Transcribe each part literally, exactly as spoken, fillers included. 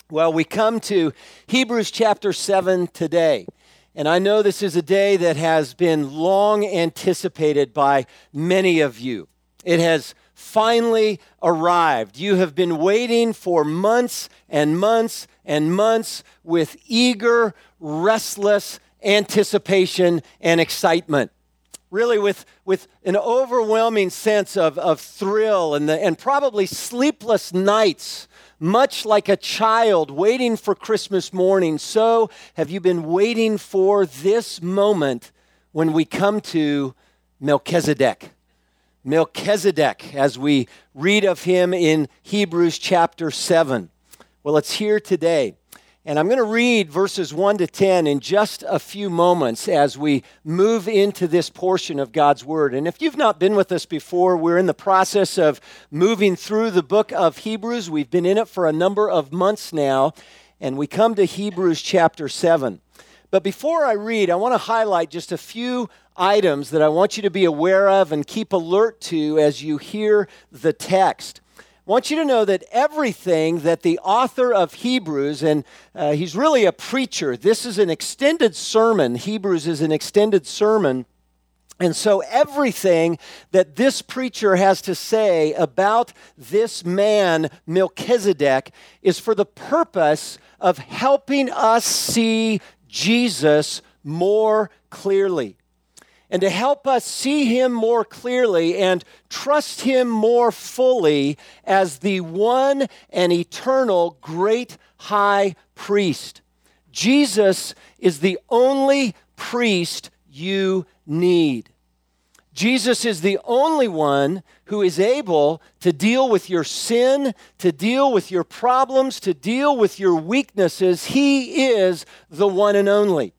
Well, we come to Hebrews chapter seven today. And I know this is a day that has been long anticipated by many of you. It has finally arrived. You have been waiting for months and months and months with eager, restless anticipation and excitement. Really with, with an overwhelming sense of, of thrill and, the, and probably sleepless nights. Much like a child waiting for Christmas morning, so have you been waiting for this moment when we come to Melchizedek. Melchizedek, as we read of him in Hebrews chapter seven. Well, it's here today. And I'm going to read verses one to ten in just a few moments as we move into this portion of God's Word. And if you've not been with us before, we're in the process of moving through the book of Hebrews. We've been in it for a number of months now, and we come to Hebrews chapter seven. But before I read, I want to highlight just a few items that I want you to be aware of and keep alert to as you hear the text. I want you to know that everything that the author of Hebrews, and uh, he's really a preacher, this is an extended sermon. Hebrews is an extended sermon. And so everything that this preacher has to say about this man, Melchizedek, is for the purpose of helping us see Jesus more clearly. And to help us see him more clearly and trust him more fully as the one and eternal great high priest. Jesus is the only priest you need. Jesus is the only one who is able to deal with your sin, to deal with your problems, to deal with your weaknesses. He is the one and only.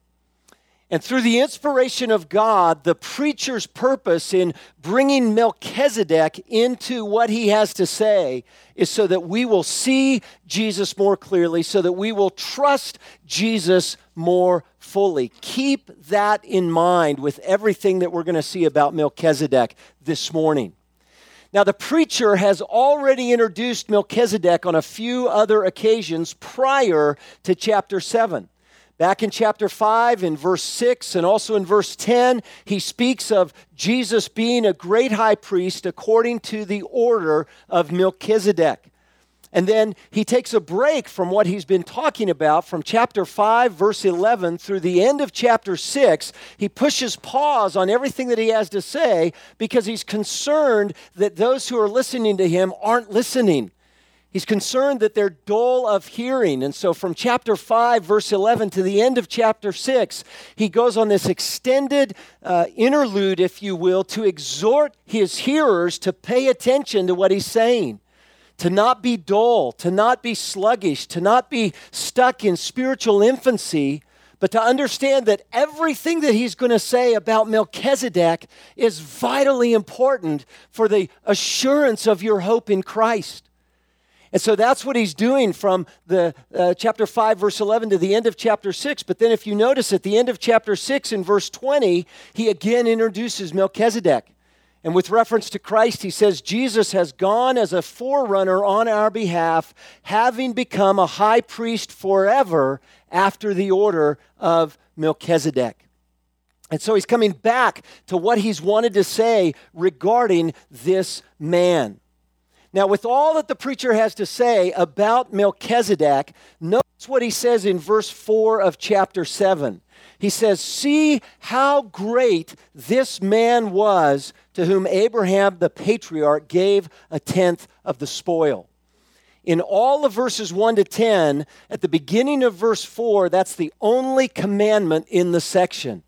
And through the inspiration of God, the preacher's purpose in bringing Melchizedek into what he has to say is so that we will see Jesus more clearly, so that we will trust Jesus more fully. Keep that in mind with everything that we're going to see about Melchizedek this morning. Now, the preacher has already introduced Melchizedek on a few other occasions prior to chapter seven. Back in chapter five, in verse six, and also in verse ten, he speaks of Jesus being a great high priest according to the order of Melchizedek. And then he takes a break from what he's been talking about from chapter five, verse eleven, through the end of chapter six. He pushes pause on everything that he has to say because he's concerned that those who are listening to him aren't listening. He's concerned that they're dull of hearing. And so from chapter five, verse eleven to the end of chapter six, he goes on this extended uh, interlude, if you will, to exhort his hearers to pay attention to what he's saying, to not be dull, to not be sluggish, to not be stuck in spiritual infancy, but to understand that everything that he's going to say about Melchizedek is vitally important for the assurance of your hope in Christ. And so that's what he's doing from the uh, chapter five, verse eleven to the end of chapter six. But then if you notice at the end of chapter six in verse twenty, he again introduces Melchizedek. And with reference to Christ, he says, Jesus has gone as a forerunner on our behalf, having become a high priest forever after the order of Melchizedek. And so he's coming back to what he's wanted to say regarding this man. Now, with all that the preacher has to say about Melchizedek, notice what he says in verse four of chapter seven. He says, "See how great this man was to whom Abraham the patriarch gave a tenth of the spoil." In all of verses one to ten, at the beginning of verse four, that's the only commandment in the section.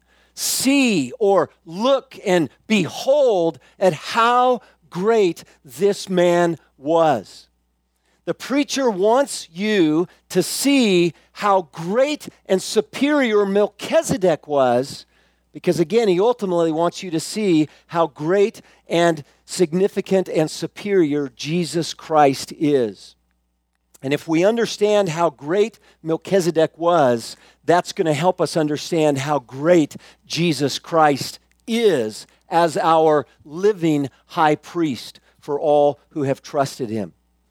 See or look and behold at how great this man was. The preacher wants you to see how great and superior Melchizedek was, because again, he ultimately wants you to see how great and significant and superior Jesus Christ is. And if we understand how great Melchizedek was, that's going to help us understand how great Jesus Christ is as our living high priest for all who have trusted him.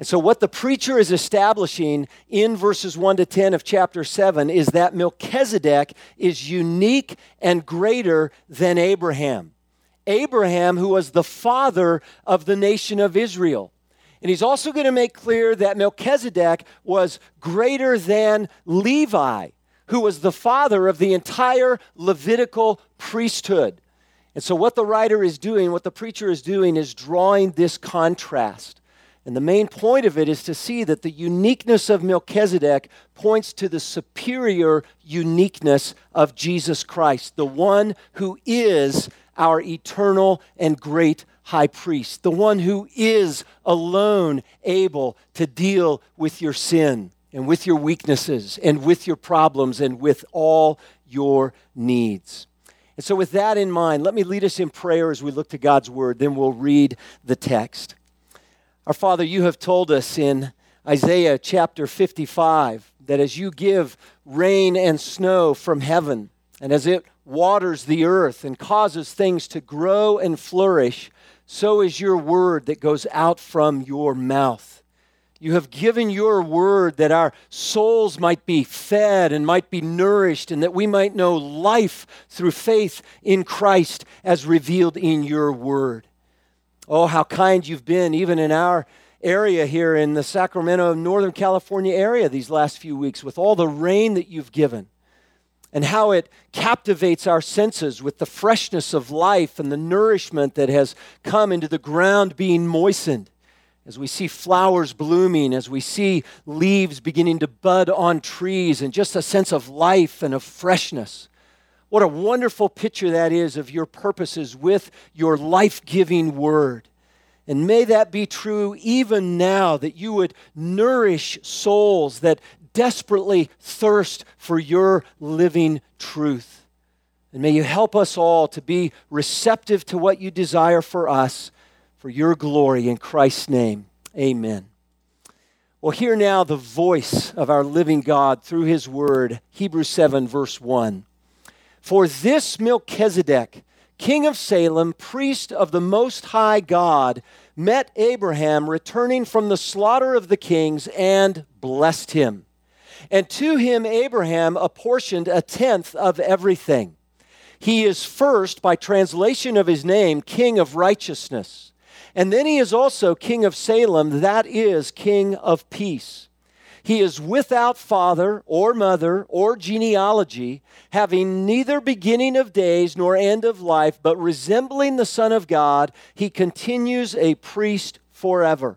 And so what the preacher is establishing in verses one to ten of chapter seven is that Melchizedek is unique and greater than Abraham. Abraham, who was the father of the nation of Israel. And he's also going to make clear that Melchizedek was greater than Levi, who was the father of the entire Levitical priesthood. And so what the writer is doing, what the preacher is doing, is drawing this contrast. And the main point of it is to see that the uniqueness of Melchizedek points to the superior uniqueness of Jesus Christ, the one who is our eternal and great high priest, the one who is alone able to deal with your sin and with your weaknesses and with your problems and with all your needs. And so with that in mind, let me lead us in prayer as we look to God's word, then we'll read the text. Our Father, you have told us in Isaiah chapter fifty-five that as you give rain and snow from heaven, and as it waters the earth and causes things to grow and flourish, so is your word that goes out from your mouth. You have given your word that our souls might be fed and might be nourished, and that we might know life through faith in Christ as revealed in your word. Oh, how kind you've been, even in our area here in the Sacramento, Northern California area these last few weeks, with all the rain that you've given, and how it captivates our senses with the freshness of life and the nourishment that has come into the ground being moistened. As we see flowers blooming, as we see leaves beginning to bud on trees, and just a sense of life and of freshness. What a wonderful picture that is of your purposes with your life-giving word. And may that be true even now, that you would nourish souls that desperately thirst for your living truth. And may you help us all to be receptive to what you desire for us, for your glory in Christ's name. Amen. Well, hear now the voice of our living God through his word, Hebrews seven, verse one. For this Melchizedek, king of Salem, priest of the Most High God, met Abraham returning from the slaughter of the kings and blessed him. And to him Abraham apportioned a tenth of everything. He is first, by translation of his name, King of Righteousness. And then he is also King of Salem, that is, King of Peace. He is without father or mother or genealogy, having neither beginning of days nor end of life, but resembling the Son of God, he continues a priest forever.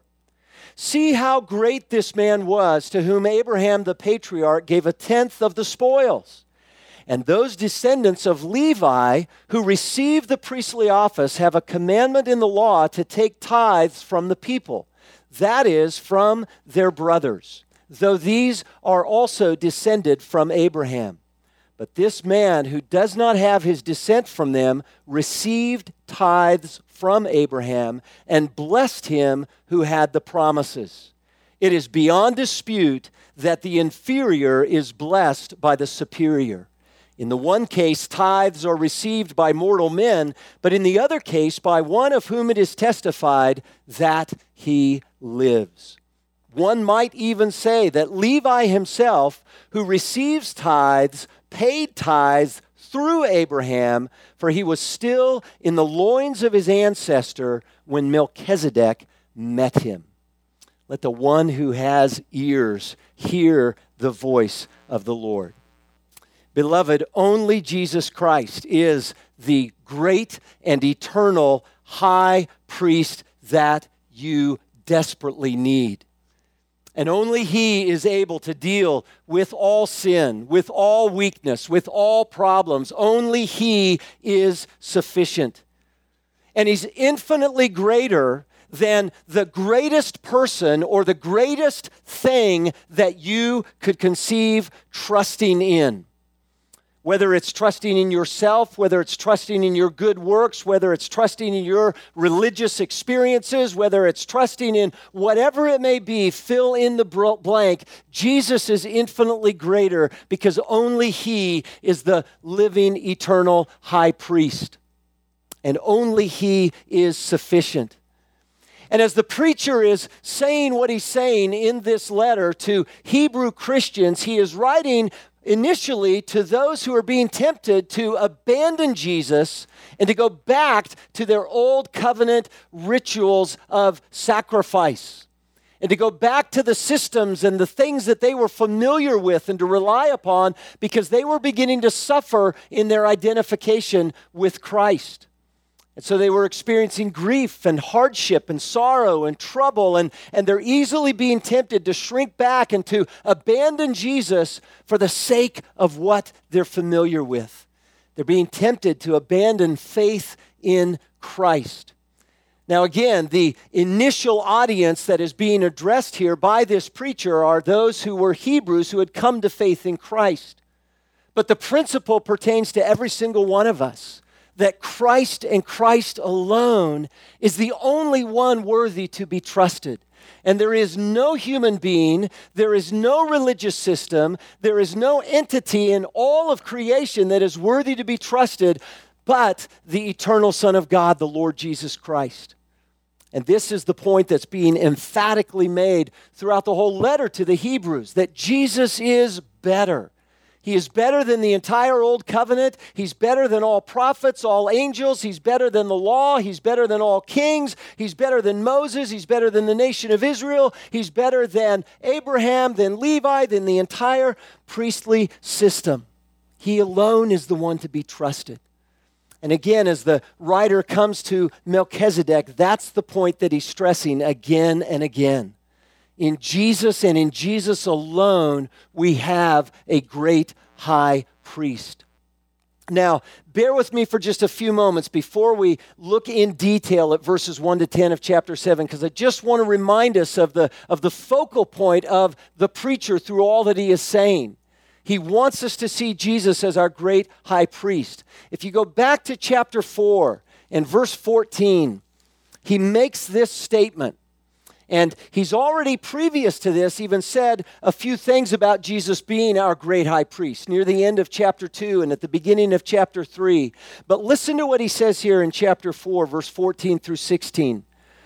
See how great this man was, to whom Abraham the patriarch gave a tenth of the spoils. And those descendants of Levi who received the priestly office have a commandment in the law to take tithes from the people, that is, from their brothers, though these are also descended from Abraham. But this man who does not have his descent from them received tithes from Abraham and blessed him who had the promises. It is beyond dispute that the inferior is blessed by the superior. In the one case, tithes are received by mortal men, but in the other case, by one of whom it is testified that he lives. One might even say that Levi himself, who receives tithes, paid tithes through Abraham, for he was still in the loins of his ancestor when Melchizedek met him. Let the one who has ears hear the voice of the Lord. Beloved, only Jesus Christ is the great and eternal high priest that you desperately need. And only he is able to deal with all sin, with all weakness, with all problems. Only he is sufficient. And he's infinitely greater than the greatest person or the greatest thing that you could conceive trusting in. Whether it's trusting in yourself, whether it's trusting in your good works, whether it's trusting in your religious experiences, whether it's trusting in whatever it may be, fill in the blank. Jesus is infinitely greater because only he is the living, eternal high priest. And only he is sufficient. And as the preacher is saying what he's saying in this letter to Hebrew Christians, he is writing initially to those who are being tempted to abandon Jesus and to go back to their old covenant rituals of sacrifice, and to go back to the systems and the things that they were familiar with and to rely upon, because they were beginning to suffer in their identification with Christ. And so they were experiencing grief and hardship and sorrow and trouble, and, and they're easily being tempted to shrink back and to abandon Jesus for the sake of what they're familiar with. They're being tempted to abandon faith in Christ. Now again, the initial audience that is being addressed here by this preacher are those who were Hebrews who had come to faith in Christ. But the principle pertains to every single one of us, that Christ and Christ alone is the only one worthy to be trusted. And there is no human being, there is no religious system, there is no entity in all of creation that is worthy to be trusted but the eternal Son of God, the Lord Jesus Christ. And this is the point that's being emphatically made throughout the whole letter to the Hebrews, that Jesus is better. He is better than the entire Old Covenant. He's better than all prophets, all angels. He's better than the law. He's better than all kings. He's better than Moses. He's better than the nation of Israel. He's better than Abraham, than Levi, than the entire priestly system. He alone is the one to be trusted. And again, as the writer comes to Melchizedek, that's the point that he's stressing again and again. In Jesus and in Jesus alone, we have a great high priest. Now, bear with me for just a few moments before we look in detail at verses one to ten of chapter seven, because I just want to remind us of the, of the focal point of the preacher through all that he is saying. He wants us to see Jesus as our great high priest. If you go back to chapter four and verse fourteen, he makes this statement. And he's already, previous to this, even said a few things about Jesus being our great high priest near the end of chapter two and at the beginning of chapter three. But listen to what he says here in chapter four, verse fourteen through sixteen.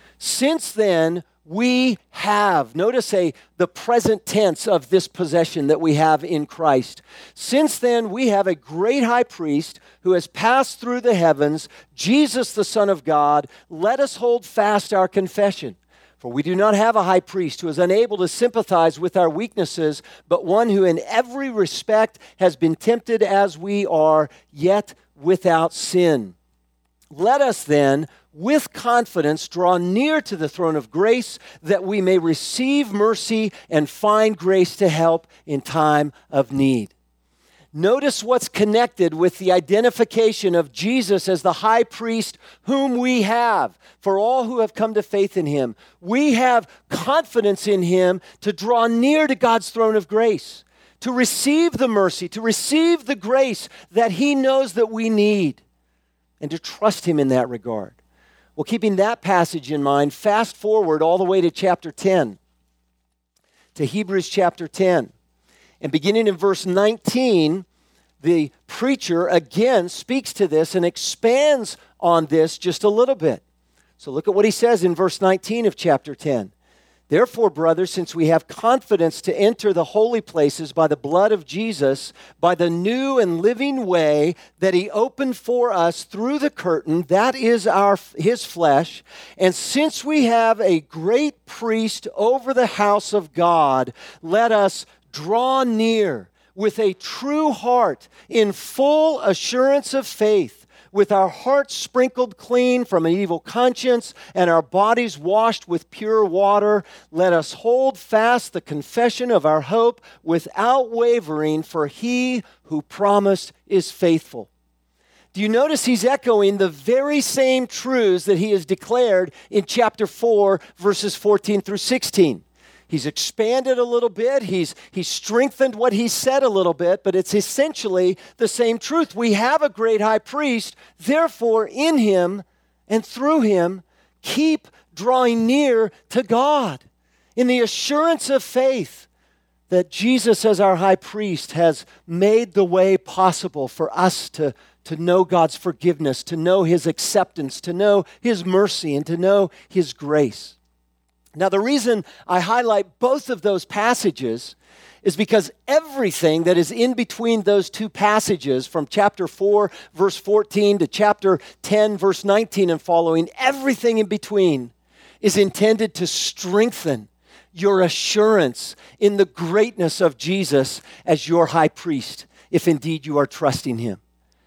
Since then, we have, notice a, the present tense of this possession that we have in Christ. Since then, we have a great high priest who has passed through the heavens, Jesus, the Son of God. Let us hold fast our confession. For we do not have a high priest who is unable to sympathize with our weaknesses, but one who in every respect has been tempted as we are, yet without sin. Let us then, with confidence, draw near to the throne of grace, that we may receive mercy and find grace to help in time of need. Notice what's connected with the identification of Jesus as the high priest whom we have for all who have come to faith in him. We have confidence in him to draw near to God's throne of grace, to receive the mercy, to receive the grace that he knows that we need, and to trust him in that regard. Well, keeping that passage in mind, fast forward all the way to chapter ten, to Hebrews chapter ten. And beginning in verse nineteen, the preacher again speaks to this and expands on this just a little bit. So look at what he says in verse nineteen of chapter ten. Therefore, brothers, since we have confidence to enter the holy places by the blood of Jesus, by the new and living way that he opened for us through the curtain, that is our his flesh, and since we have a great priest over the house of God, let us draw near with a true heart in full assurance of faith, with our hearts sprinkled clean from an evil conscience and our bodies washed with pure water. Let us hold fast the confession of our hope without wavering, for he who promised is faithful. Do you notice he's echoing the very same truths that he has declared in chapter four, verses fourteen through sixteen? He's expanded a little bit. He's, he's strengthened what he said a little bit, but it's essentially the same truth. We have a great high priest. Therefore, in him and through him, keep drawing near to God in the assurance of faith that Jesus, as our high priest, has made the way possible for us to, to know God's forgiveness, to know his acceptance, to know his mercy, and to know his grace. Now, the reason I highlight both of those passages is because everything that is in between those two passages, from chapter four, verse fourteen to chapter ten, verse nineteen and following, everything in between is intended to strengthen your assurance in the greatness of Jesus as your high priest, if indeed you are trusting him.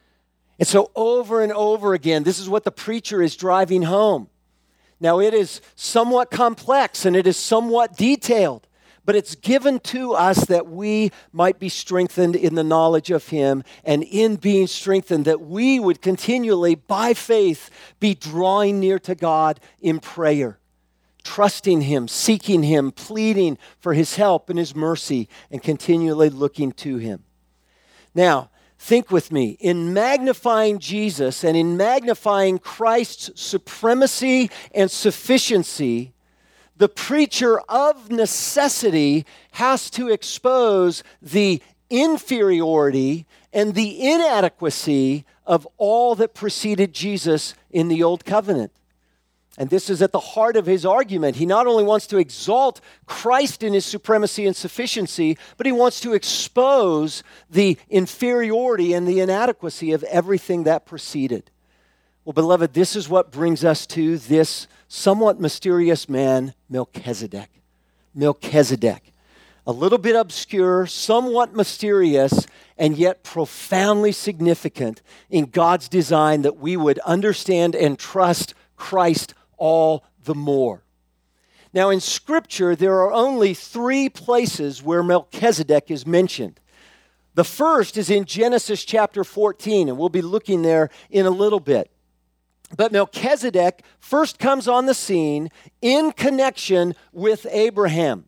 And so over and over again, this is what the preacher is driving home. Now, it is somewhat complex and it is somewhat detailed, but it's given to us that we might be strengthened in the knowledge of him, and in being strengthened, that we would continually, by faith, be drawing near to God in prayer, trusting him, seeking him, pleading for his help and his mercy, and continually looking to him. Now, think with me, in magnifying Jesus and in magnifying Christ's supremacy and sufficiency, the preacher of necessity has to expose the inferiority and the inadequacy of all that preceded Jesus in the Old Covenant. And this is at the heart of his argument. He not only wants to exalt Christ in his supremacy and sufficiency, but he wants to expose the inferiority and the inadequacy of everything that preceded. Well, beloved, this is what brings us to this somewhat mysterious man, Melchizedek. Melchizedek. A little bit obscure, somewhat mysterious, and yet profoundly significant in God's design that we would understand and trust Christ all the more. Now, in Scripture, there are only three places where Melchizedek is mentioned. The first is in Genesis chapter fourteen, and we'll be looking there in a little bit. But Melchizedek first comes on the scene in connection with Abraham.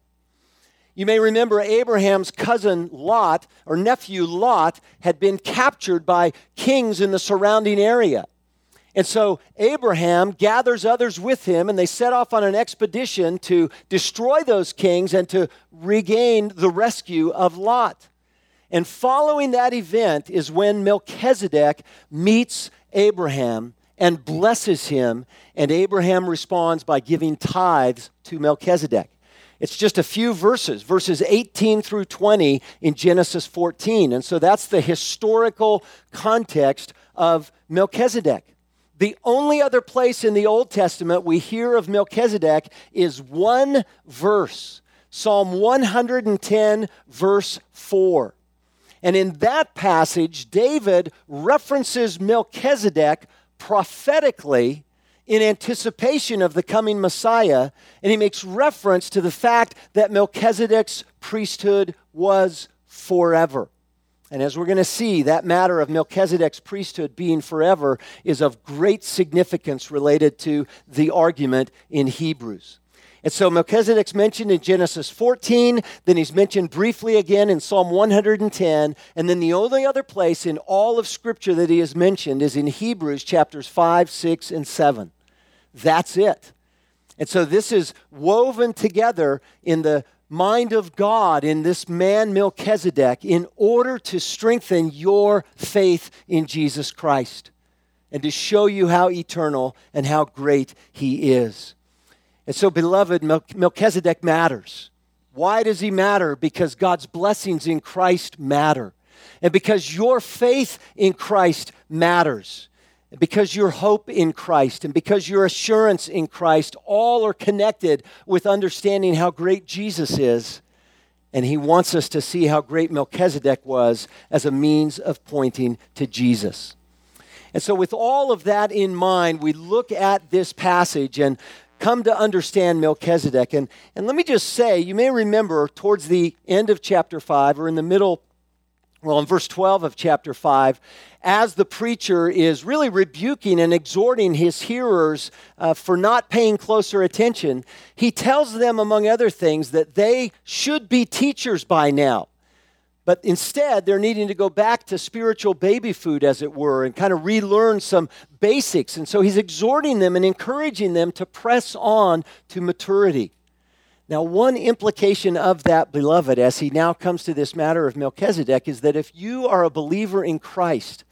You may remember Abraham's cousin Lot, or nephew Lot, had been captured by kings in the surrounding area. And so Abraham gathers others with him, and they set off on an expedition to destroy those kings and to regain the rescue of Lot. And following that event is when Melchizedek meets Abraham and blesses him, and Abraham responds by giving tithes to Melchizedek. It's just a few verses, verses eighteen through twenty in Genesis fourteen. And so that's the historical context of Melchizedek. The only other place in the Old Testament we hear of Melchizedek is one verse, Psalm one hundred ten, verse four. And in that passage, David references Melchizedek prophetically in anticipation of the coming Messiah, and he makes reference to the fact that Melchizedek's priesthood was forever. And as we're going to see, that matter of Melchizedek's priesthood being forever is of great significance related to the argument in Hebrews. And so Melchizedek's mentioned in Genesis fourteen, then he's mentioned briefly again in Psalm one hundred ten, and then the only other place in all of Scripture that he is mentioned is in Hebrews chapters five, six, and seven. That's it. And so this is woven together in the mind of God in this man Melchizedek in order to strengthen your faith in Jesus Christ and to show you how eternal and how great he is. And so, beloved, Melchizedek matters. Why does he matter? Because God's blessings in Christ matter. And because your faith in Christ matters. And because your hope in Christ and because your assurance in Christ all are connected with understanding how great Jesus is. And he wants us to see how great Melchizedek was as a means of pointing to Jesus. And so with all of that in mind, we look at this passage and come to understand Melchizedek. And, and let me just say, you may remember towards the end of chapter five, or in the middle, well, in verse twelve of chapter five, as the preacher is really rebuking and exhorting his hearers uh, for not paying closer attention, he tells them, among other things, that they should be teachers by now. But instead, they're needing to go back to spiritual baby food, as it were, and kind of relearn some basics. And so he's exhorting them and encouraging them to press on to maturity. Now, one implication of that, beloved, as he now comes to this matter of Melchizedek, is that if you are a believer in Christ,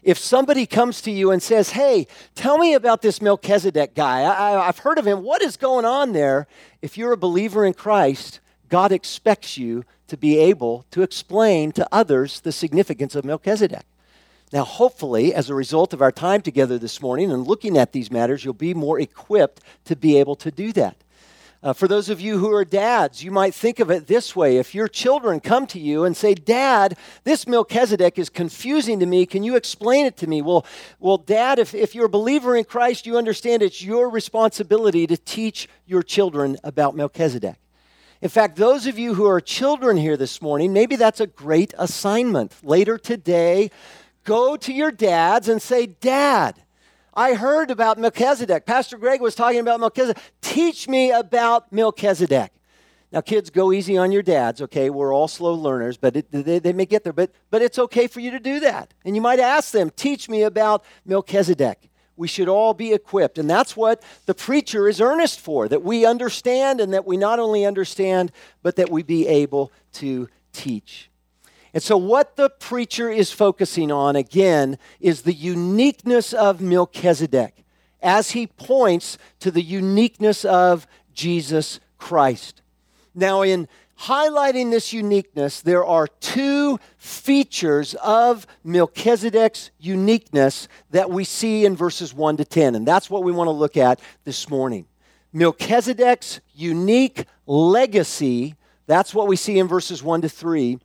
if somebody comes to you and says, hey, tell me about this Melchizedek guy. I, I, I've heard of him. What is going on there? If you're a believer in Christ, God expects you to be able to explain to others the significance of Melchizedek. Now, hopefully, as a result of our time together this morning and looking at these matters, you'll be more equipped to be able to do that. Uh, for those of you who are dads, you might think of it this way. If your children come to you and say, Dad, this Melchizedek is confusing to me. Can you explain it to me? Well, well, Dad, if, if you're a believer in Christ, you understand it's your responsibility to teach your children about Melchizedek. In fact, those of you who are children here this morning, maybe that's a great assignment. Later today, go to your dads and say, Dad, I heard about Melchizedek. Pastor Greg was talking about Melchizedek. Teach me about Melchizedek. Now, kids, go easy on your dads, okay? We're all slow learners, but it, they, they may get there. But, but it's okay for you to do that. And you might ask them, teach me about Melchizedek. We should all be equipped. And that's what the preacher is earnest for, that we understand and that we not only understand, but that we be able to teach. And so what the preacher is focusing on, again, is the uniqueness of Melchizedek as he points to the uniqueness of Jesus Christ. Now, in highlighting this uniqueness, there are two features of Melchizedek's uniqueness that we see in verses one to ten, and that's what we want to look at this morning. Melchizedek's unique legacy, that's what we see in verses one to three.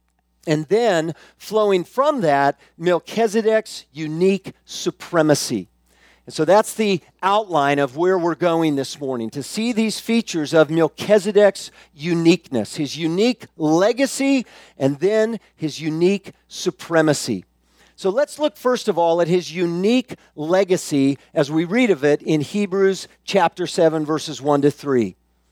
And then, flowing from that, Melchizedek's unique supremacy. And so that's the outline of where we're going this morning, to see these features of Melchizedek's uniqueness, his unique legacy, and then his unique supremacy. So let's look first of all at his unique legacy as we read of it in Hebrews chapter seven, verses one to three.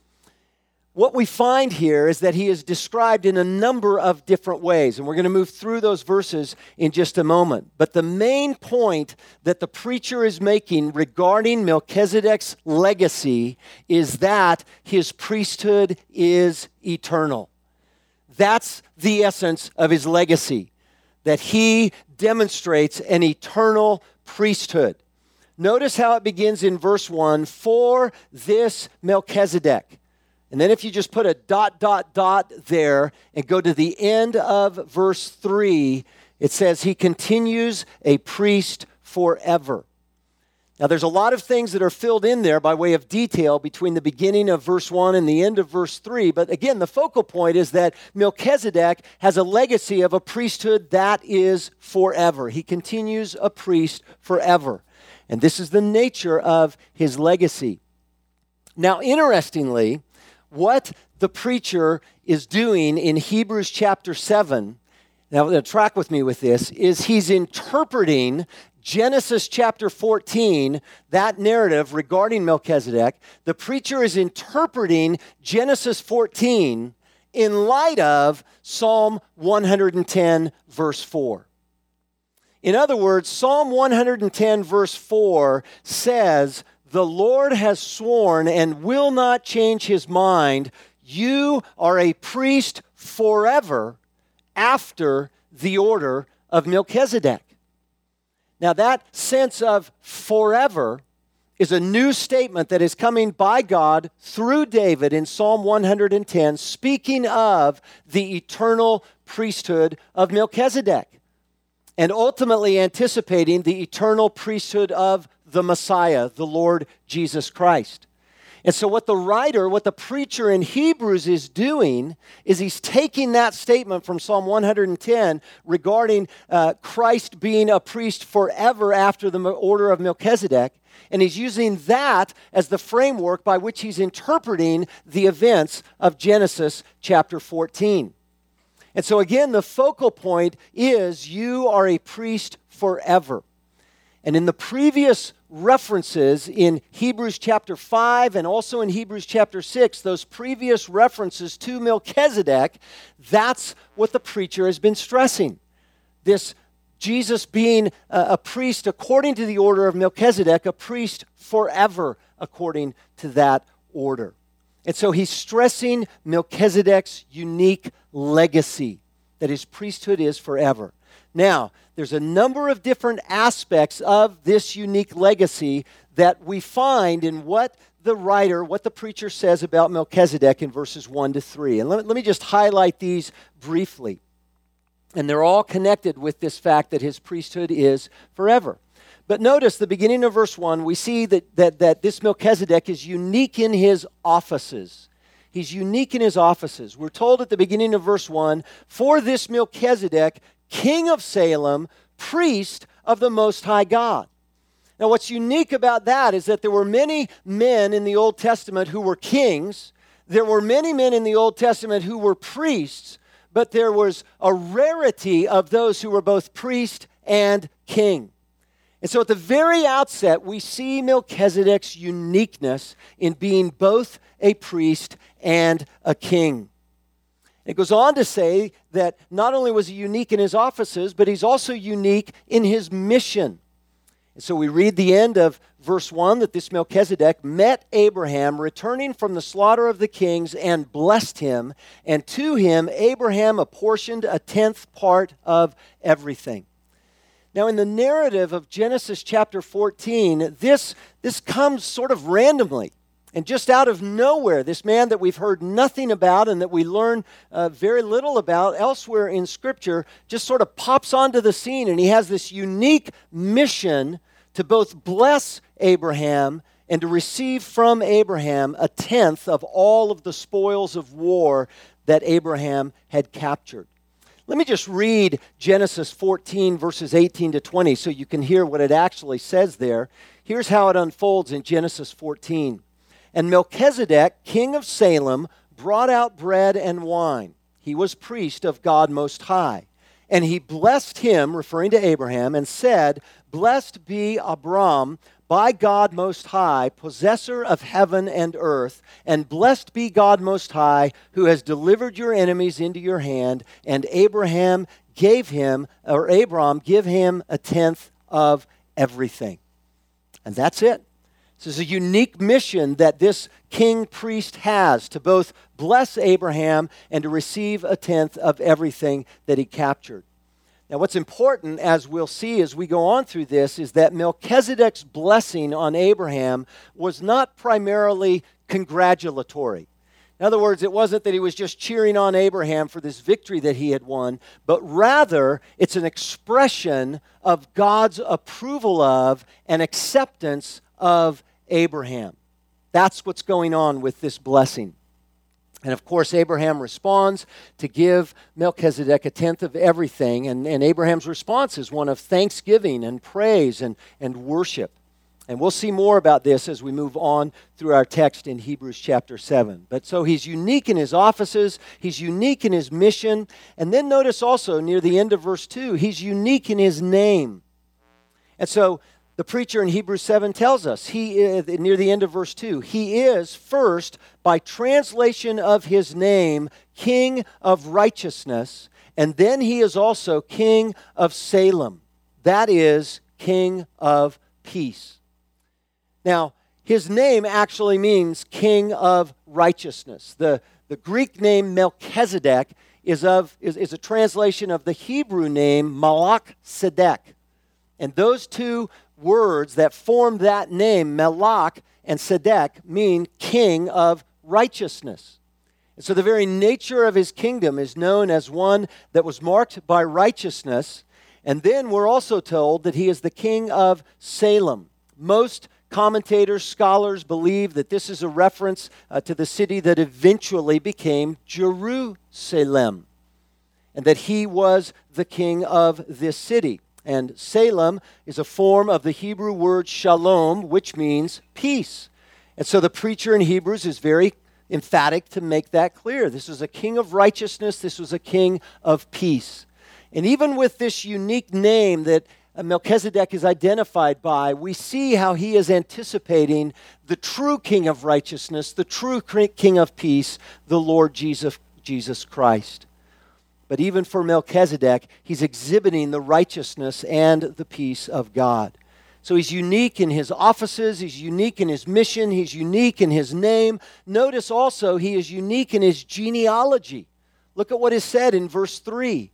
What we find here is that he is described in a number of different ways, and we're going to move through those verses in just a moment. But the main point that the preacher is making regarding Melchizedek's legacy is that his priesthood is eternal. That's the essence of his legacy, that he demonstrates an eternal priesthood. Notice how it begins in verse one, for this Melchizedek. And then if you just put a dot, dot, dot there and go to the end of verse three, it says he continues a priest forever. Now there's a lot of things that are filled in there by way of detail between the beginning of verse one and the end of verse three. But again, the focal point is that Melchizedek has a legacy of a priesthood that is forever. He continues a priest forever. And this is the nature of his legacy. Now, interestingly, what the preacher is doing in Hebrews chapter seven, now track with me with this, is he's interpreting Genesis chapter fourteen, that narrative regarding Melchizedek. The preacher is interpreting Genesis fourteen in light of Psalm one hundred ten, verse four. In other words, Psalm one hundred ten, verse four says, the Lord has sworn and will not change his mind. You are a priest forever after the order of Melchizedek. Now that sense of forever is a new statement that is coming by God through David in Psalm one hundred ten, speaking of the eternal priesthood of Melchizedek and ultimately anticipating the eternal priesthood of the Messiah, the Lord Jesus Christ. And so what the writer, what the preacher in Hebrews is doing is he's taking that statement from Psalm one hundred ten regarding uh, Christ being a priest forever after the order of Melchizedek, and he's using that as the framework by which he's interpreting the events of Genesis chapter fourteen. And so again, the focal point is you are a priest forever. And in the previous references in Hebrews chapter five and also in Hebrews chapter six, those previous references to Melchizedek, that's what the preacher has been stressing. This Jesus being a, a priest according to the order of Melchizedek, a priest forever according to that order. And so he's stressing Melchizedek's unique legacy, that his priesthood is forever. Now, there's a number of different aspects of this unique legacy that we find in what the writer, what the preacher says about Melchizedek in verses one to three. And let, let me just highlight these briefly. And they're all connected with this fact that his priesthood is forever. But notice the beginning of verse one, we see that, that, that this Melchizedek is unique in his offices. He's unique in his offices. We're told at the beginning of verse one, for this Melchizedek, king of Salem, priest of the Most High God. Now, what's unique about that is that there were many men in the Old Testament who were kings. There were many men in the Old Testament who were priests, but there was a rarity of those who were both priest and king. And so at the very outset, we see Melchizedek's uniqueness in being both a priest and a king. It goes on to say that not only was he unique in his offices, but he's also unique in his mission. And so we read the end of verse one that this Melchizedek met Abraham returning from the slaughter of the kings and blessed him, and to him Abraham apportioned a tenth part of everything. Now, in the narrative of Genesis chapter fourteen, this, this comes sort of randomly and just out of nowhere. This man that we've heard nothing about and that we learn uh, very little about elsewhere in Scripture just sort of pops onto the scene, and he has this unique mission to both bless Abraham and to receive from Abraham a tenth of all of the spoils of war that Abraham had captured. Let me just read Genesis fourteen, verses eighteen to twenty, so you can hear what it actually says there. Here's how it unfolds in Genesis fourteen. And Melchizedek, king of Salem, brought out bread and wine. He was priest of God Most High. And he blessed him, referring to Abraham, and said, Blessed be Abram by God Most High, possessor of heaven and earth, and blessed be God Most High, who has delivered your enemies into your hand. And Abraham gave him, or Abram, give him a tenth of everything. And that's it. This is a unique mission that this king priest has to both bless Abraham and to receive a tenth of everything that he captured. Now, what's important, as we'll see as we go on through this, is that Melchizedek's blessing on Abraham was not primarily congratulatory. In other words, it wasn't that he was just cheering on Abraham for this victory that he had won, but rather it's an expression of God's approval of and acceptance of Abraham. That's what's going on with this blessing. And of course, Abraham responds to give Melchizedek a tenth of everything. And, and Abraham's response is one of thanksgiving and praise and, and worship. And we'll see more about this as we move on through our text in Hebrews chapter seven. But so he's unique in his offices. He's unique in his mission. And then notice also near the end of verse two, he's unique in his name. And so the preacher in Hebrews seven tells us, he is, near the end of verse two, he is first, by translation of his name, King of Righteousness, and then he is also King of Salem. That is, King of Peace. Now, his name actually means King of Righteousness. The, the Greek name Melchizedek is, of, is, is a translation of the Hebrew name Malach Sedek. And those two words that form that name, Melach and Sedek, mean king of righteousness. And so the very nature of his kingdom is known as one that was marked by righteousness. And then we're also told that he is the king of Salem. Most commentators, scholars believe that this is a reference uh, to the city that eventually became Jerusalem, and that he was the king of this city. And Salem is a form of the Hebrew word shalom, which means peace. And so the preacher in Hebrews is very emphatic to make that clear. This was a king of righteousness. This was a king of peace. And even with this unique name that Melchizedek is identified by, we see how he is anticipating the true king of righteousness, the true king of peace, the Lord Jesus, Jesus Christ. But even for Melchizedek, he's exhibiting the righteousness and the peace of God. So he's unique in his offices, he's unique in his mission, he's unique in his name. Notice also he is unique in his genealogy. Look at what is said in verse three.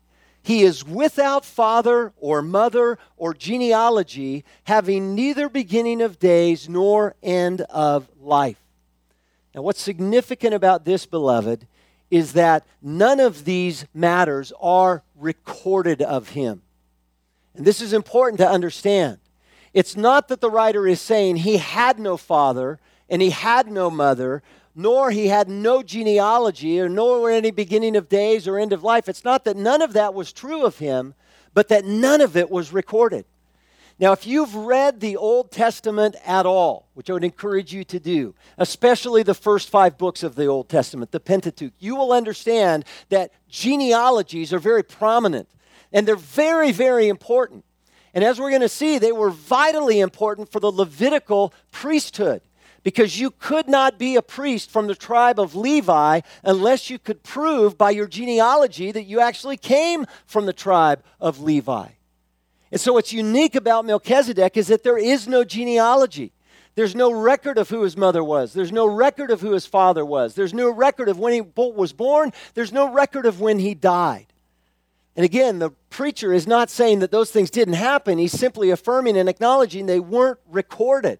He is without father or mother or genealogy, having neither beginning of days nor end of life. Now, what's significant about this, beloved, is that none of these matters are recorded of him. And this is important to understand. It's not that the writer is saying he had no father and he had no mother, nor he had no genealogy, or nor any beginning of days or end of life. It's not that none of that was true of him, but that none of it was recorded. Now, if you've read the Old Testament at all, which I would encourage you to do, especially the first five books of the Old Testament, the Pentateuch, you will understand that genealogies are very prominent, and they're very, very important. And as we're going to see, they were vitally important for the Levitical priesthood, because you could not be a priest from the tribe of Levi unless you could prove by your genealogy that you actually came from the tribe of Levi. And so what's unique about Melchizedek is that there is no genealogy. There's no record of who his mother was. There's no record of who his father was. There's no record of when he was born. There's no record of when he died. And again, the preacher is not saying that those things didn't happen. He's simply affirming and acknowledging they weren't recorded.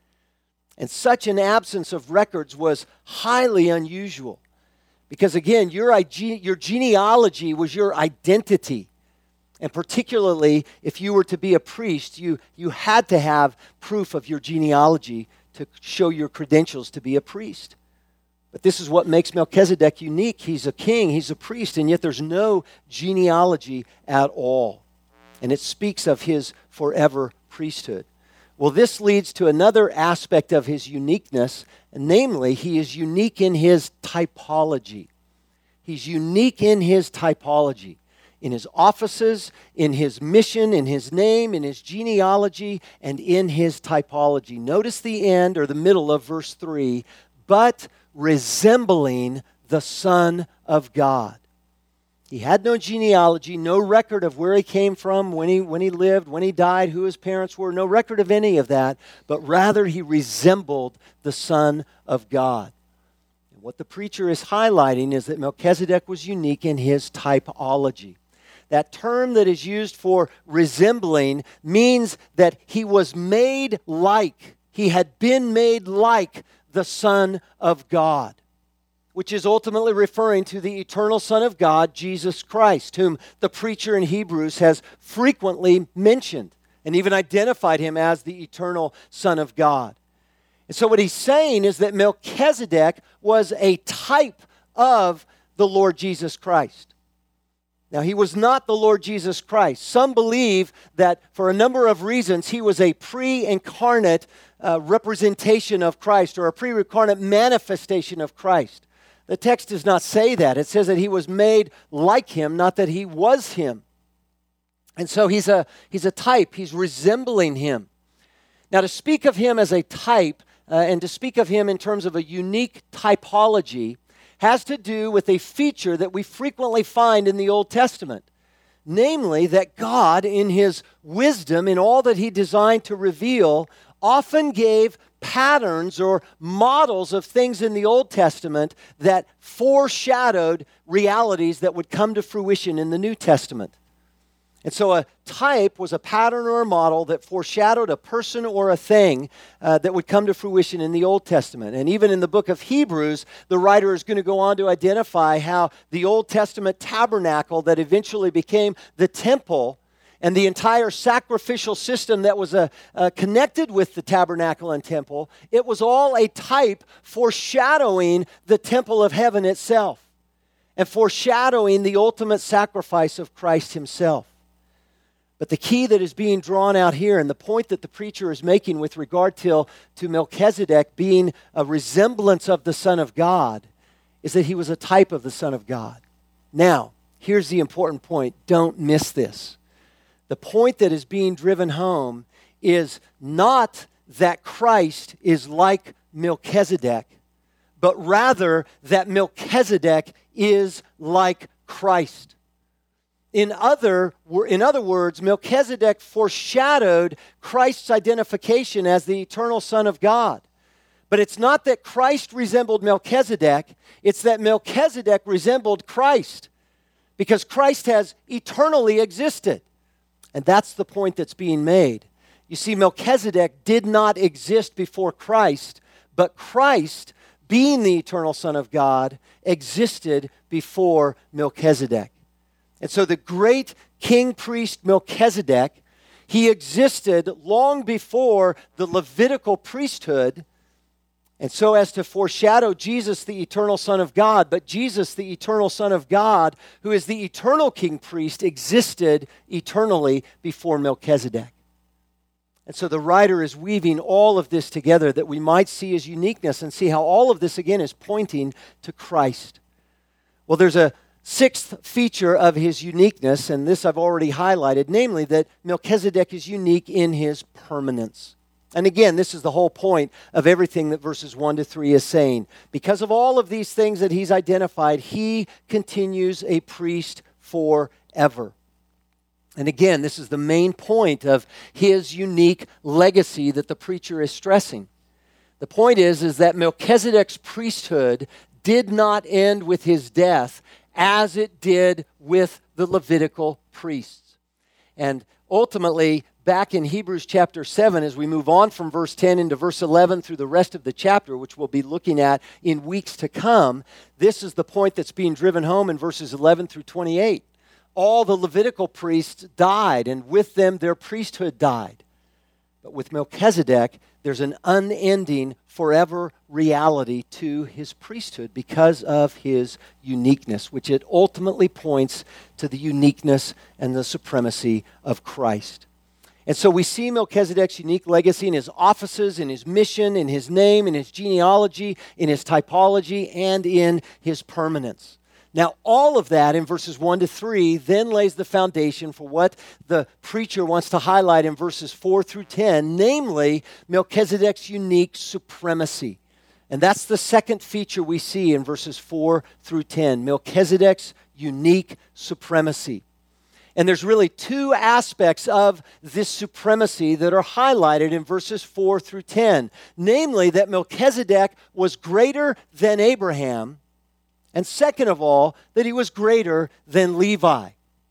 And such an absence of records was highly unusual. Because again, your, your genealogy was your identity. And particularly, if you were to be a priest, you, you had to have proof of your genealogy to show your credentials to be a priest. But this is what makes Melchizedek unique. He's a king, he's a priest, and yet there's no genealogy at all. And it speaks of his forever priesthood. Well, this leads to another aspect of his uniqueness, and namely, he is unique in his typology. He's unique in his typology, in his offices, in his mission, in his name, in his genealogy, and in his typology. Notice the end or the middle of verse three, but resembling the Son of God. He had no genealogy, no record of where he came from, when he, when he lived, when he died, who his parents were, no record of any of that, but rather he resembled the Son of God. And what the preacher is highlighting is that Melchizedek was unique in his typology. That term that is used for resembling means that he was made like, he had been made like the Son of God, which is ultimately referring to the eternal Son of God, Jesus Christ, whom the preacher in Hebrews has frequently mentioned and even identified him as the eternal Son of God. And so what he's saying is that Melchizedek was a type of the Lord Jesus Christ. Now, he was not the Lord Jesus Christ. Some believe that for a number of reasons, he was a pre-incarnate uh, representation of Christ, or a pre-incarnate manifestation of Christ. The text does not say that. It says that he was made like him, not that he was him. And so he's a, he's a type. He's resembling him. Now, to speak of him as a type, uh, and to speak of him in terms of a unique typology, has to do with a feature that we frequently find in the Old Testament. Namely, that God, in his wisdom, in all that he designed to reveal, often gave patterns or models of things in the Old Testament that foreshadowed realities that would come to fruition in the New Testament. And so a type was a pattern or a model that foreshadowed a person or a thing uh, that would come to fruition in the Old Testament. And even in the book of Hebrews, the writer is going to go on to identify how the Old Testament tabernacle that eventually became the temple, and the entire sacrificial system that was uh, uh, connected with the tabernacle and temple, it was all a type foreshadowing the temple of heaven itself and foreshadowing the ultimate sacrifice of Christ himself. But the key that is being drawn out here, and the point that the preacher is making with regard to, to Melchizedek being a resemblance of the Son of God, is that he was a type of the Son of God. Now, here's the important point. Don't miss this. The point that is being driven home is not that Christ is like Melchizedek, but rather that Melchizedek is like Christ. In other, in other words, Melchizedek foreshadowed Christ's identification as the eternal Son of God. But it's not that Christ resembled Melchizedek, it's that Melchizedek resembled Christ. because Christ has eternally existed. And that's the point that's being made. You see, Melchizedek did not exist before Christ, but Christ, being the eternal Son of God, existed before Melchizedek. And so the great king priest Melchizedek, he existed long before the Levitical priesthood, and so as to foreshadow Jesus, the eternal Son of God. But Jesus, the eternal Son of God, who is the eternal king priest, existed eternally before Melchizedek. And so the writer is weaving all of this together that we might see his uniqueness and see how all of this again is pointing to Christ. Well, there's a sixth feature of his uniqueness, and this I've already highlighted, namely that Melchizedek is unique in his permanence. And again, this is the whole point of everything that verses one to three is saying. Because of all of these things that he's identified, he continues a priest forever. And again, this is the main point of his unique legacy that the preacher is stressing. The point is, is that Melchizedek's priesthood did not end with his death as it did with the Levitical priests. And ultimately, back in Hebrews chapter seven, as we move on from verse ten into verse eleven through the rest of the chapter, which we'll be looking at in weeks to come, this is the point that's being driven home in verses eleven through twenty-eight. All the Levitical priests died, and with them their priesthood died. But with Melchizedek, there's an unending, forever reality to his priesthood because of his uniqueness, which it ultimately points to the uniqueness and the supremacy of Christ. And so we see Melchizedek's unique legacy in his offices, in his mission, in his name, in his genealogy, in his typology, and in his permanence. Now, all of that in verses one to three then lays the foundation for what the preacher wants to highlight in verses four through ten, namely Melchizedek's unique supremacy. And that's the second feature we see in verses four through ten, Melchizedek's unique supremacy. And there's really two aspects of this supremacy that are highlighted in verses four through ten. Namely, that Melchizedek was greater than Abraham, and second of all, that he was greater than Levi.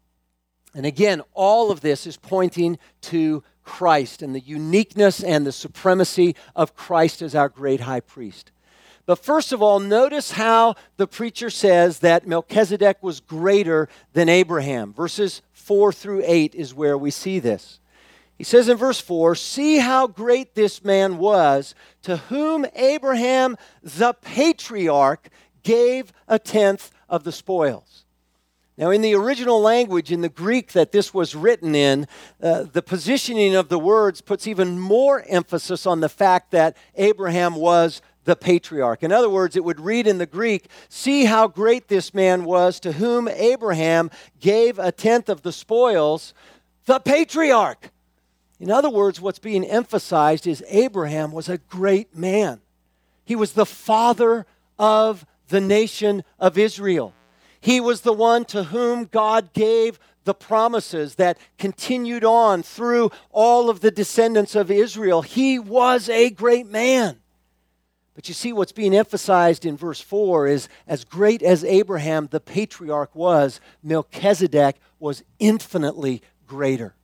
And again, all of this is pointing to Christ and the uniqueness and the supremacy of Christ as our great high priest. But first of all, notice how the preacher says that Melchizedek was greater than Abraham. Verses four through eight is where we see this. He says in verse four, "See how great this man was, to whom Abraham the patriarch gave a tenth of the spoils." Now, in the original language, in the Greek that this was written in, uh, the positioning of the words puts even more emphasis on the fact that Abraham was the patriarch. In other words, it would read in the Greek, "See how great this man was, to whom Abraham gave a tenth of the spoils, the patriarch." In other words, what's being emphasized is Abraham was a great man. He was the father of the nation of Israel. He was the one to whom God gave the promises that continued on through all of the descendants of Israel. He was a great man. But you see, what's being emphasized in verse four is, as great as Abraham, the patriarch, was, Melchizedek was infinitely greater.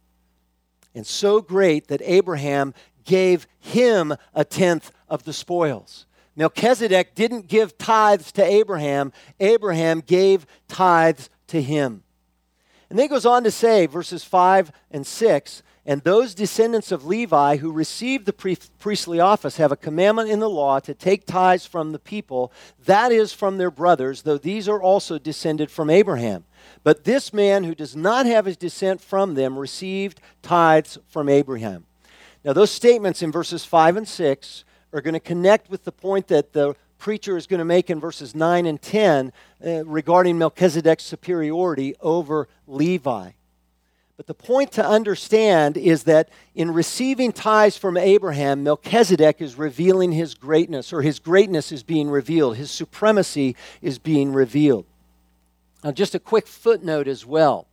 And so great that Abraham gave him a tenth of the spoils. Melchizedek didn't give tithes to Abraham. Abraham gave tithes to him. And then he goes on to say, verses five and six, "And those descendants of Levi who received the pre- priestly office have a commandment in the law to take tithes from the people, that is, from their brothers, though these are also descended from Abraham. But this man who does not have his descent from them received tithes from Abraham." Now, those statements in verses five and six are going to connect with the point that the preacher is going to make in verses nine and ten uh, regarding Melchizedek's superiority over Levi. But the point to understand is that in receiving tithes from Abraham, Melchizedek is revealing his greatness, or his greatness is being revealed. His supremacy is being revealed. Now, just a quick footnote as well.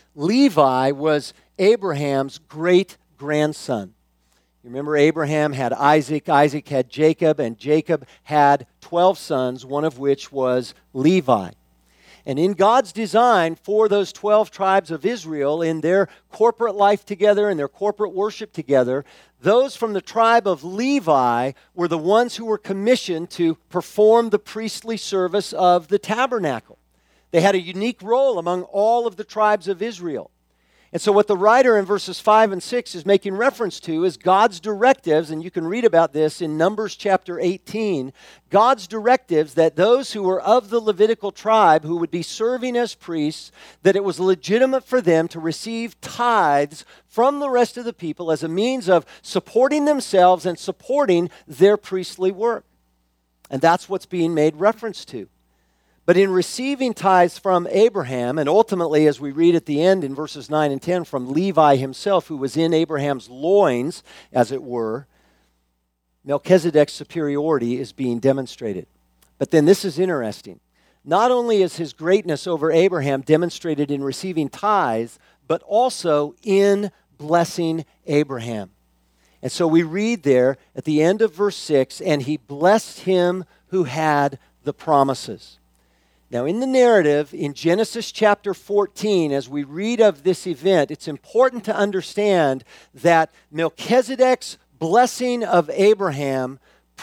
Levi was Abraham's great-grandson. You remember Abraham had Isaac, Isaac had Jacob, and Jacob had twelve sons, one of which was Levi. And in God's design for those twelve tribes of Israel, in their corporate life together, in their corporate worship together, those from the tribe of Levi were the ones who were commissioned to perform the priestly service of the tabernacle. They had a unique role among all of the tribes of Israel. And so what the writer in verses five and six is making reference to is God's directives, and you can read about this in Numbers chapter eighteen, God's directives that those who were of the Levitical tribe who would be serving as priests, that it was legitimate for them to receive tithes from the rest of the people as a means of supporting themselves and supporting their priestly work. And that's what's being made reference to. But in receiving tithes from Abraham, and ultimately, as we read at the end in verses nine and ten, from Levi himself, who was in Abraham's loins, as it were, Melchizedek's superiority is being demonstrated. But then this is interesting. Not only is his greatness over Abraham demonstrated in receiving tithes, but also in blessing Abraham. And so we read there at the end of verse six, and he blessed him who had the promises. Now, in the narrative, in Genesis chapter fourteen, as we read of this event, it's important to understand that Melchizedek's blessing of Abraham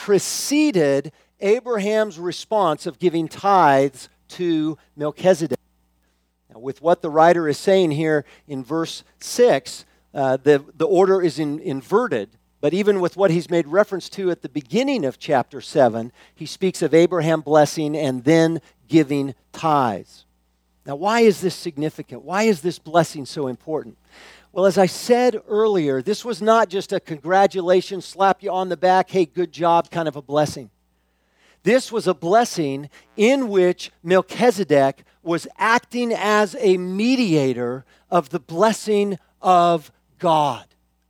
preceded Abraham's response of giving tithes to Melchizedek. Now, with what the writer is saying here in verse six, uh, the, the order is in, inverted. But even with what he's made reference to at the beginning of chapter seven, he speaks of Abraham blessing and then giving tithes. Now, why is this significant? Why is this blessing so important? Well, as I said earlier, this was not just a congratulations, slap you on the back, hey, good job kind of a blessing. This was a blessing in which Melchizedek was acting as a mediator of the blessing of God.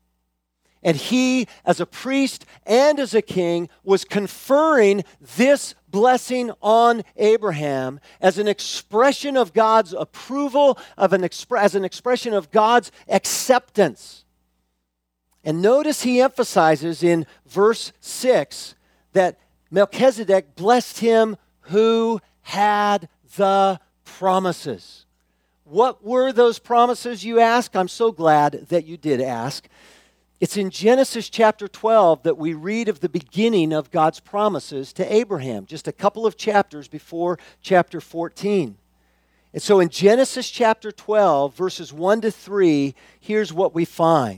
And he, as a priest and as a king, was conferring this blessing on Abraham as an expression of God's approval, of an expre- as an expression of God's acceptance. And notice he emphasizes in verse six that Melchizedek blessed him who had the promises. What were those promises, you ask? I'm so glad that you did ask. It's in Genesis chapter twelve that we read of the beginning of God's promises to Abraham, just a couple of chapters before chapter fourteen. And so in Genesis chapter twelve, verses one to three, here's what we find.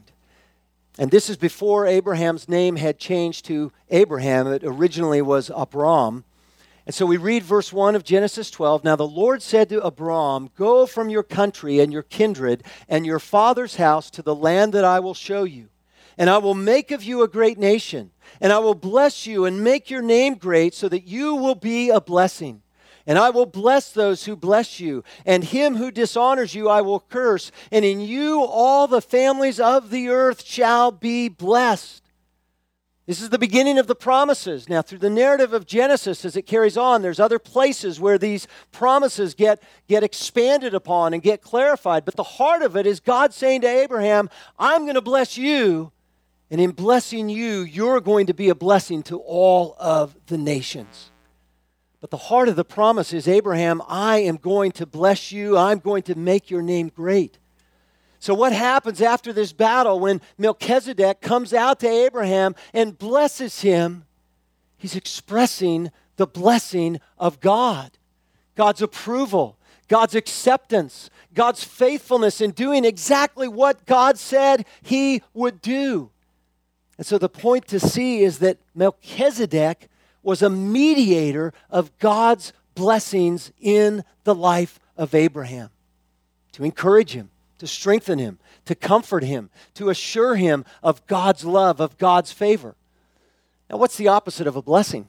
And this is before Abraham's name had changed to Abraham. It originally was Abram. And so we read verse one of Genesis twelve. Now the Lord said to Abram, "Go from your country and your kindred and your father's house to the land that I will show you. And I will make of you a great nation, and I will bless you and make your name great so that you will be a blessing. And I will bless those who bless you, and him who dishonors you I will curse. And in you all the families of the earth shall be blessed." This is the beginning of the promises. Now, through the narrative of Genesis, as it carries on, there's other places where these promises get, get expanded upon and get clarified. But the heart of it is God saying to Abraham, I'm going to bless you. And in blessing you, you're going to be a blessing to all of the nations. But the heart of the promise is, Abraham, I am going to bless you. I'm going to make your name great. So what happens after this battle when Melchizedek comes out to Abraham and blesses him? He's expressing the blessing of God, God's approval, God's acceptance, God's faithfulness in doing exactly what God said he would do. And so the point to see is that Melchizedek was a mediator of God's blessings in the life of Abraham, to encourage him, to strengthen him, to comfort him, to assure him of God's love, of God's favor. Now, what's the opposite of a blessing?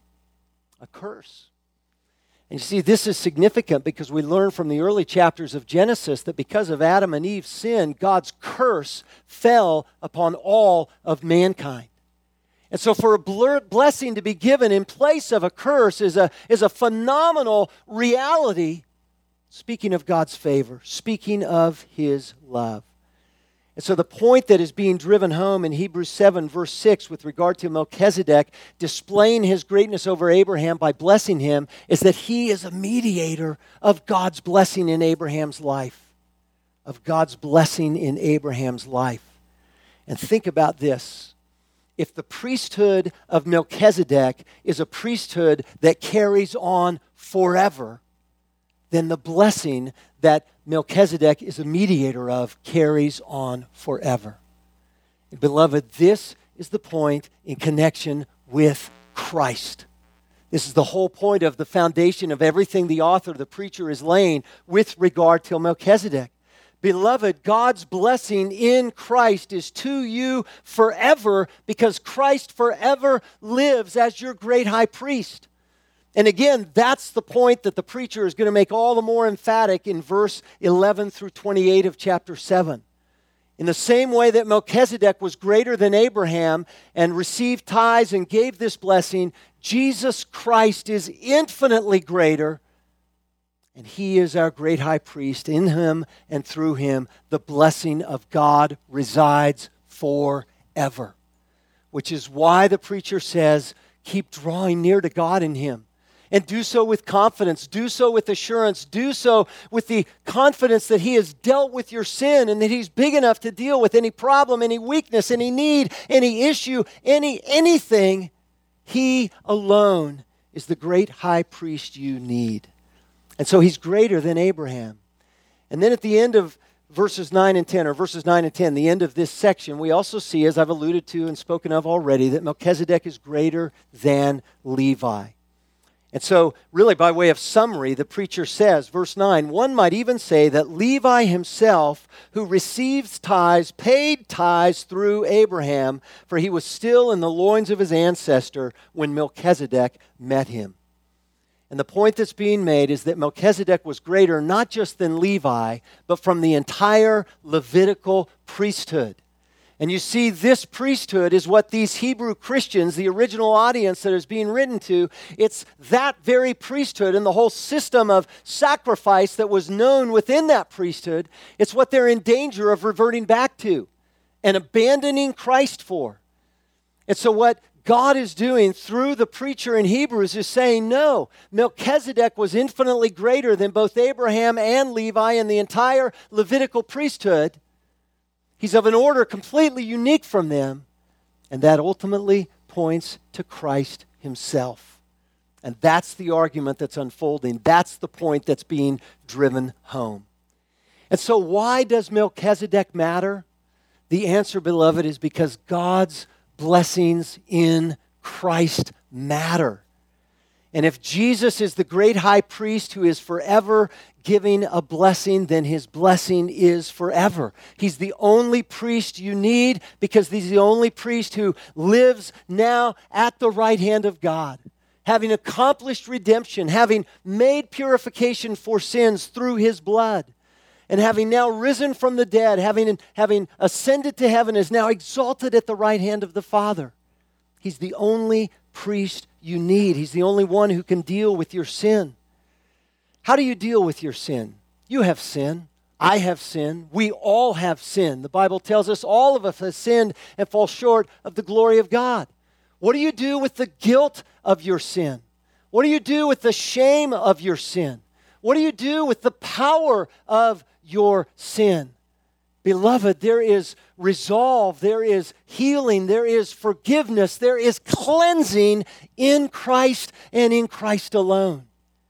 A curse. And you see, this is significant because we learn from the early chapters of Genesis that because of Adam and Eve's sin, God's curse fell upon all of mankind. And so for a blessing to be given in place of a curse is a, is a phenomenal reality, speaking of God's favor, speaking of his love. And so the point that is being driven home in Hebrews seven, verse six, with regard to Melchizedek displaying his greatness over Abraham by blessing him, is that he is a mediator of God's blessing in Abraham's life. Of God's blessing in Abraham's life. And think about this. If the priesthood of Melchizedek is a priesthood that carries on forever, then the blessing that Melchizedek is a mediator of carries on forever. And beloved, this is the point in connection with Christ. This is the whole point of the foundation of everything the author, the preacher, is laying with regard to Melchizedek. Beloved, God's blessing in Christ is to you forever because Christ forever lives as your great high priest. And again, that's the point that the preacher is going to make all the more emphatic in verse eleven through twenty-eight of chapter seven. In the same way that Melchizedek was greater than Abraham and received tithes and gave this blessing, Jesus Christ is infinitely greater, and he is our great high priest. In him and through him, the blessing of God resides forever. Which is why the preacher says, keep drawing near to God in him. And do so with confidence, do so with assurance, do so with the confidence that he has dealt with your sin and that he's big enough to deal with any problem, any weakness, any need, any issue, any anything. He alone is the great high priest you need. And so he's greater than Abraham. And then at the end of verses nine and ten, or verses nine and ten, the end of this section, we also see, as I've alluded to and spoken of already, that Melchizedek is greater than Levi. And so, really, by way of summary, the preacher says, verse nine, one might even say that Levi himself, who receives tithes, paid tithes through Abraham, for he was still in the loins of his ancestor when Melchizedek met him. And the point that's being made is that Melchizedek was greater not just than Levi, but from the entire Levitical priesthood. And you see, this priesthood is what these Hebrew Christians, the original audience that is being written to, it's that very priesthood and the whole system of sacrifice that was known within that priesthood. It's what they're in danger of reverting back to and abandoning Christ for. And so what God is doing through the preacher in Hebrews is saying, no, Melchizedek was infinitely greater than both Abraham and Levi and the entire Levitical priesthood. He's of an order completely unique from them, and that ultimately points to Christ himself. And that's the argument that's unfolding. That's the point that's being driven home. And so why does Melchizedek matter? The answer, beloved, is because God's blessings in Christ matter. And if Jesus is the great high priest who is forever giving a blessing, then his blessing is forever. He's the only priest you need because he's the only priest who lives now at the right hand of God, having accomplished redemption, having made purification for sins through his blood, and having now risen from the dead, having, having ascended to heaven, is now exalted at the right hand of the Father. He's the only priest you need. He's the only one who can deal with your sin. How do you deal with your sin? You have sin. I have sin. We all have sin. The Bible tells us all of us have sinned and fall short of the glory of God. What do you do with the guilt of your sin? What do you do with the shame of your sin? What do you do with the power of your sin? Beloved, there is resolve, there is healing, there is forgiveness, there is cleansing in Christ and in Christ alone.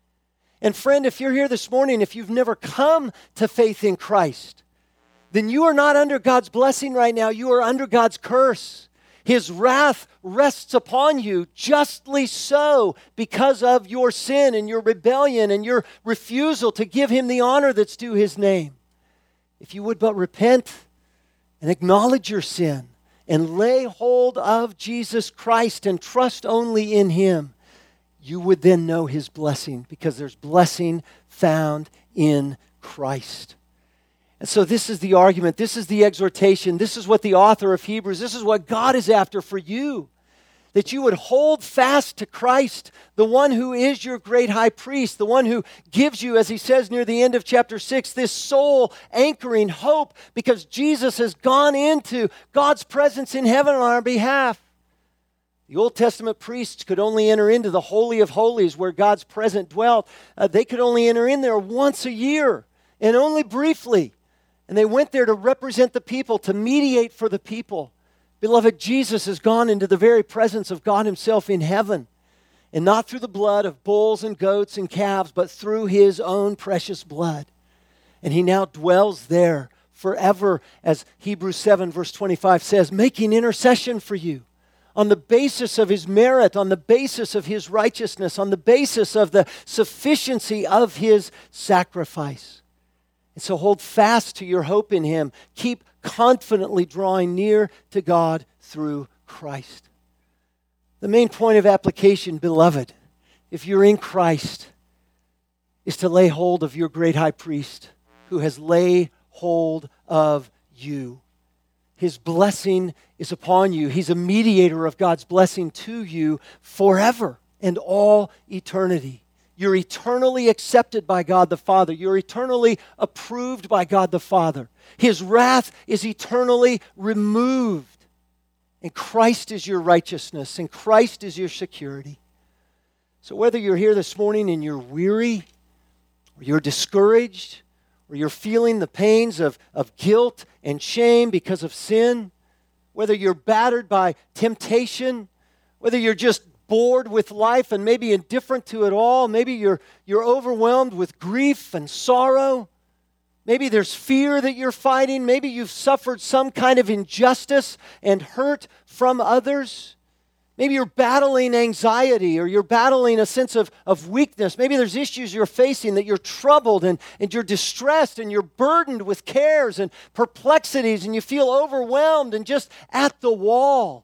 And friend, if you're here this morning, if you've never come to faith in Christ, then you are not under God's blessing right now. You are under God's curse. His wrath rests upon you, justly so, because of your sin and your rebellion and your refusal to give him the honor that's due his name. If you would but repent and acknowledge your sin and lay hold of Jesus Christ and trust only in him, you would then know his blessing, because there's blessing found in Christ. And so this is the argument, this is the exhortation, this is what the author of Hebrews, this is what God is after for you. that you would hold fast to Christ, the one who is your great high priest, the one who gives you, as he says near the end of chapter six, this soul anchoring hope because Jesus has gone into God's presence in heaven on our behalf. The Old Testament priests could only enter into the Holy of Holies where God's presence dwelt. Uh, they could only enter in there once a year and only briefly. And they went there to represent the people, to mediate for the people. Beloved, Jesus has gone into the very presence of God himself in heaven. And not through the blood of bulls and goats and calves, but through his own precious blood. And he now dwells there forever, as Hebrews seven verse twenty-five says, making intercession for you on the basis of his merit, on the basis of his righteousness, on the basis of the sufficiency of his sacrifice. And so hold fast to your hope in him. Keep confidently drawing near to God through Christ. The main point of application, beloved, if you're in Christ, is to lay hold of your great high priest who has laid hold of you. His blessing is upon you. He's a mediator of God's blessing to you forever and all eternity. You're eternally accepted by God the Father. You're eternally approved by God the Father. His wrath is eternally removed. And Christ is your righteousness, and Christ is your security. So whether you're here this morning and you're weary, or you're discouraged, or you're feeling the pains of, of guilt and shame because of sin, whether you're battered by temptation, whether you're just bored with life and maybe indifferent to it all. Maybe you're, you're overwhelmed with grief and sorrow. Maybe there's fear that you're fighting. Maybe you've suffered some kind of injustice and hurt from others. Maybe you're battling anxiety or you're battling a sense of, of weakness. Maybe there's issues you're facing that you're troubled and, and you're distressed and you're burdened with cares and perplexities and you feel overwhelmed and just at the wall.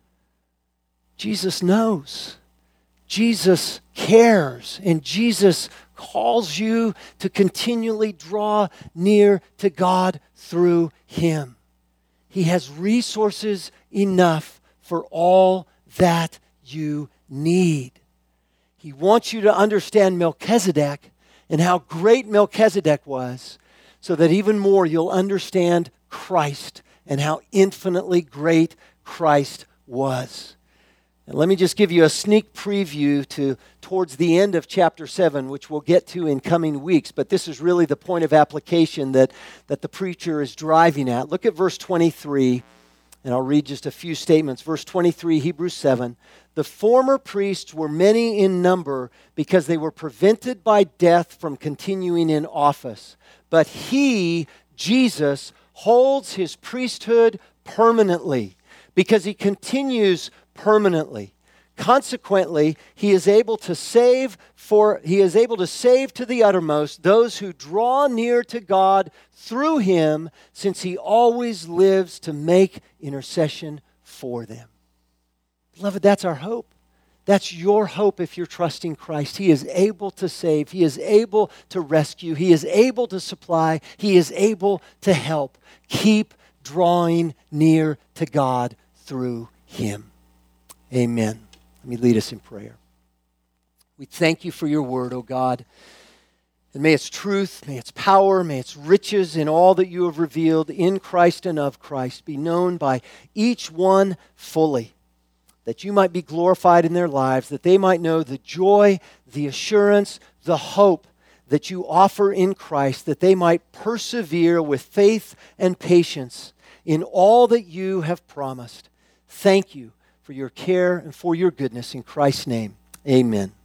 Jesus knows. Jesus cares. And Jesus calls you to continually draw near to God through him. He has resources enough for all that you need. He wants you to understand Melchizedek and how great Melchizedek was, so that even more you'll understand Christ and how infinitely great Christ was. And let me just give you a sneak preview to towards the end of chapter seven, which we'll get to in coming weeks. But this is really the point of application that, that the preacher is driving at. Look at verse twenty-three, and I'll read just a few statements. Verse twenty-three, Hebrews seven. The former priests were many in number because they were prevented by death from continuing in office. But he, Jesus, holds his priesthood permanently because he continues permanently. Consequently, he is able to save for he is able to save to the uttermost those who draw near to God through him, since he always lives to make intercession for them. Beloved, that's our hope. That's your hope if you're trusting Christ. He is able to save. He is able to rescue. He is able to supply. He is able to help. Keep drawing near to God through him. Amen. Let me lead us in prayer. We thank you for your word, O God. And may its truth, may its power, may its riches in all that you have revealed in Christ and of Christ be known by each one fully, that you might be glorified in their lives, that they might know the joy, the assurance, the hope that you offer in Christ, that they might persevere with faith and patience in all that you have promised. Thank you for your care and for your goodness. In Christ's name, amen.